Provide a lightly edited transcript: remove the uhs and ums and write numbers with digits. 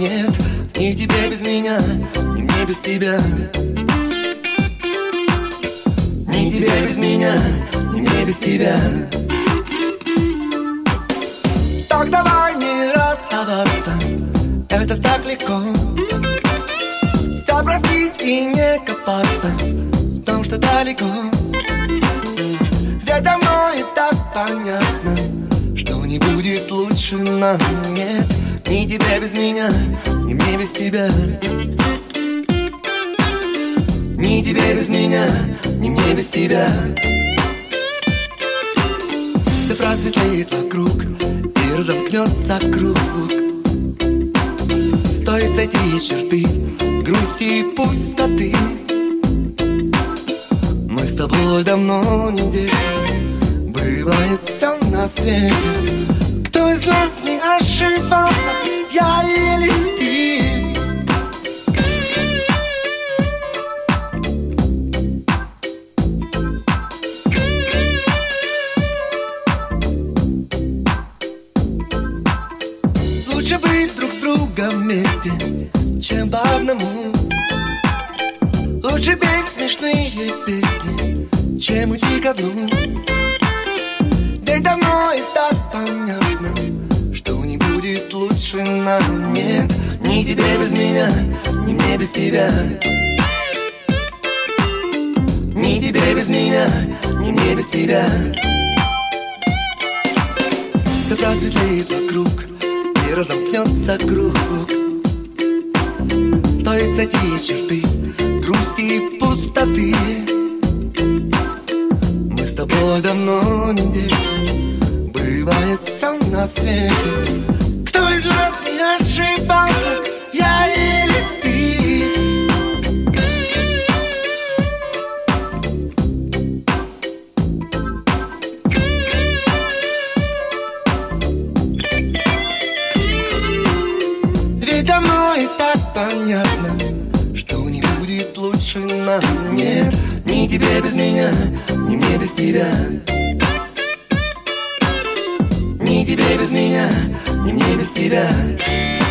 нет. Ни тебе без меня, ни мне без тебя. Ни тебе без меня, ни мне без тебя. Так давай не расставаться, это так легко. Все простить и не копаться в том, что далеко. Ведь давно и так понятно, что не будет лучше нам, нет. Ни тебе без меня, ни мне без тебя. Ни тебе без меня, ни мне без тебя. Все просветлеет вокруг и разомкнется круг. Стоит сойти из черты грусти и пустоты. Мы с тобой давно не дети, бывает все на свете. Кто из нас не ошибался, я или ты? Лучше быть друг с другом вместе, чем по одному. Лучше петь смешные песни, чем уйти ко дну. Ведь давно и так понятно, что не будет лучше нам, нет. Ни тебе без меня, ни мне без тебя. Ни тебе без меня, ни мне без тебя. Все просветлеет вокруг и разомкнется круг. Стоит сойти из черты грусти и пустоты. Мы с тобой давно не дети, бывает все на свете. Кто из нас не ошибался, я или ты? Ведь давно и так понятно, что не будет лучше нам, нет. Ни тебе без меня, ни мне без тебя. Ни тебе без меня, ни мне без тебя.